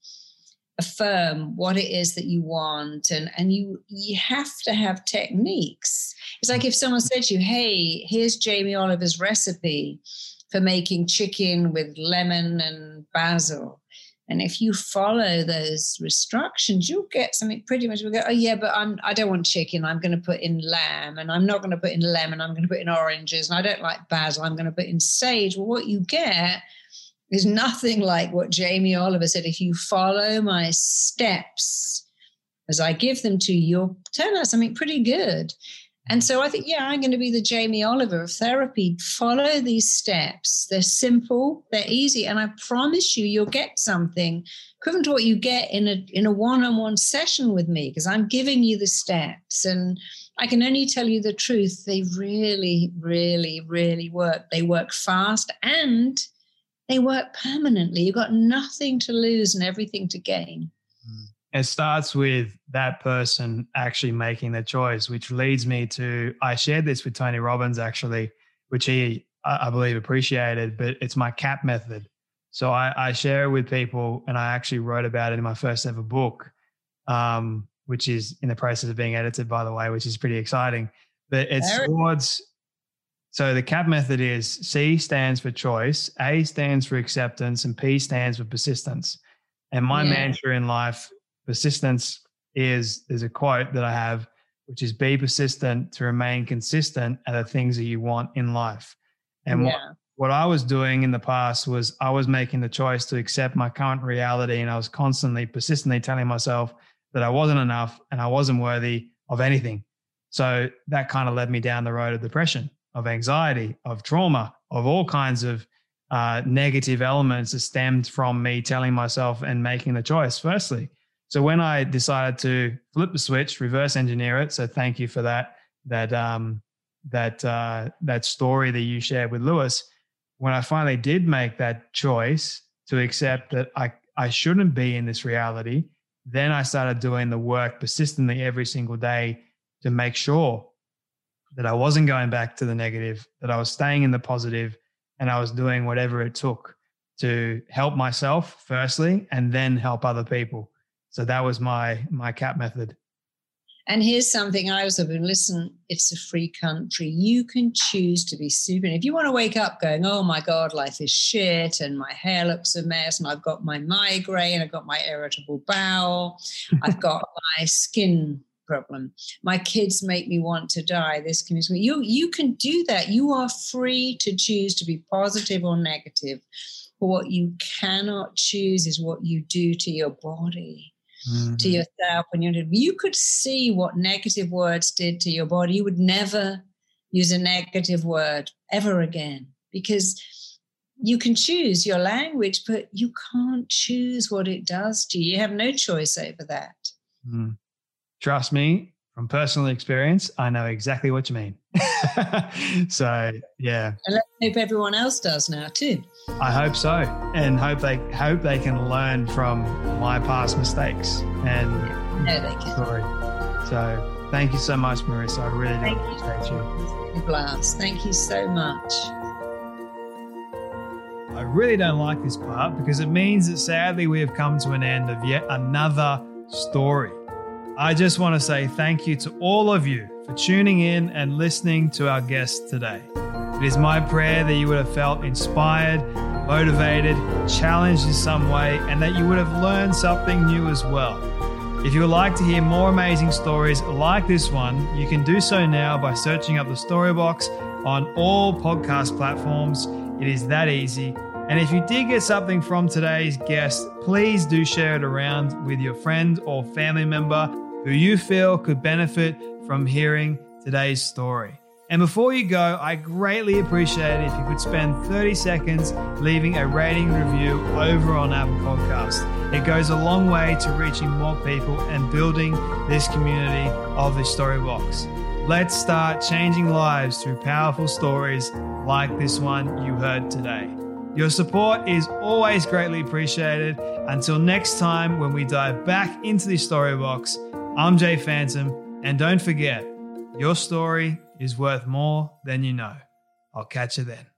affirm what it is that you want. And you have to have techniques. It's like if someone said to you, hey, here's Jamie Oliver's recipe for making chicken with lemon and basil. And if you follow those instructions, you'll get something pretty much. We'll go, oh yeah, but I don't want chicken. I'm going to put in lamb, and I'm not going to put in lemon. I'm going to put in oranges, and I don't like basil. I'm going to put in sage. Well, what you get is nothing like what Jamie Oliver said. If you follow my steps as I give them to you, you'll turn out something pretty good. And so I think, I'm going to be the Jamie Oliver of therapy. Follow these steps. They're simple, they're easy, and I promise you'll get something equivalent to what you get in a one-on-one session with me, because I'm giving you the steps. And I can only tell you the truth. They really, really, really work. They work fast and they work permanently. You've got nothing to lose and everything to gain. It starts with that person actually making the choice, which leads me to, I shared this with Tony Robbins actually, which he, I believe, appreciated, but it's my CAP method. So I share it with people, and I actually wrote about it in my first ever book, which is in the process of being edited, by the way, which is pretty exciting. But it's so the CAP method is C stands for choice, A stands for acceptance, and P stands for persistence. And my mantra in life persistence there's a quote that I have, which is be persistent to remain consistent at the things that you want in life. And what I was doing in the past was I was making the choice to accept my current reality, and I was persistently telling myself that I wasn't enough and I wasn't worthy of anything. So that kind of led me down the road of depression, of anxiety, of trauma, of all kinds of negative elements that stemmed from me telling myself and making the choice firstly. So when I decided to flip the switch, reverse engineer it, so thank you for that story that you shared with Lewis. When I finally did make that choice to accept that I shouldn't be in this reality, then I started doing the work persistently every single day to make sure that I wasn't going back to the negative, that I was staying in the positive, and I was doing whatever it took to help myself firstly, and then help other people. So that was my CAP method. And here's something I also been, listen, it's a free country. You can choose to be super. And if you want to wake up going, oh my God, life is shit and my hair looks a mess and I've got my migraine, I've got my irritable bowel, I've got my skin problem, my kids make me want to die, this can be, you can do that. You are free to choose to be positive or negative. But what you cannot choose is what you do to your body. Mm-hmm. To yourself when you could see what negative words did to your body, you would never use a negative word ever again, because you can choose your language, but you can't choose what it does to you. You have no choice over that. Trust me, from personal experience, I know exactly what you mean. So yeah, and let's hope everyone else does now too. I hope so, and hope they can learn from my past mistakes and story. So thank you so much, Marissa. I really do appreciate you. Blast. Thank you so much. I really don't like this part because it means that sadly we have come to an end of yet another story. I just want to say thank you to all of you for tuning in and listening to our guest today. It is my prayer that you would have felt inspired, motivated, challenged in some way, and that you would have learned something new as well. If you would like to hear more amazing stories like this one, you can do so now by searching up the Storybox on all podcast platforms. It is that easy. And if you did get something from today's guest, please do share it around with your friend or family member who you feel could benefit from hearing today's story. And before you go, I greatly appreciate it if you could spend 30 seconds leaving a rating review over on Apple Podcasts. It goes a long way to reaching more people and building this community of the Storybox. Let's start changing lives through powerful stories like this one you heard today. Your support is always greatly appreciated. Until next time, when we dive back into the Storybox, I'm Jay Phantom, and don't forget, your story is worth more than you know. I'll catch you then.